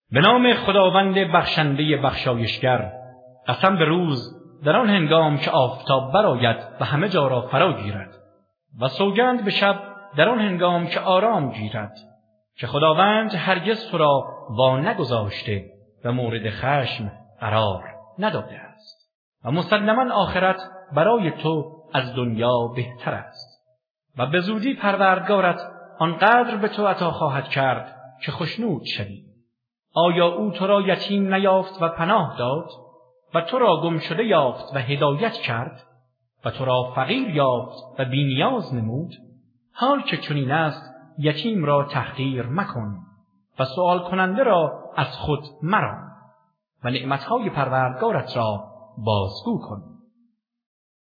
به نام خداوند بخشنده بخشایشگر. قسم به روز در آن هنگام که آفتاب برآید و همه جا را فرا گیرد، و سوگند به شب در آن هنگام که آرام گیرد، که خداوند هرگز تو را وا نگذاشته و مورد خشم قرار نداده است. و مسلماً آخرت برای تو از دنیا بهتر است. و به زودی پروردگارت آنقدر به تو عطا خواهد کرد که خوشنود شوی. آیا او تو را یتیم نیافت و پناه داد و تو را گم شده یافت و هدایت کرد و تو را فقیر یافت و بی‌نیاز نمود؟ حال که چنین است یتیم را تحقیر مکن و سؤال کننده را از خود مران و نعمتهای پروردگارت را بازگو کن.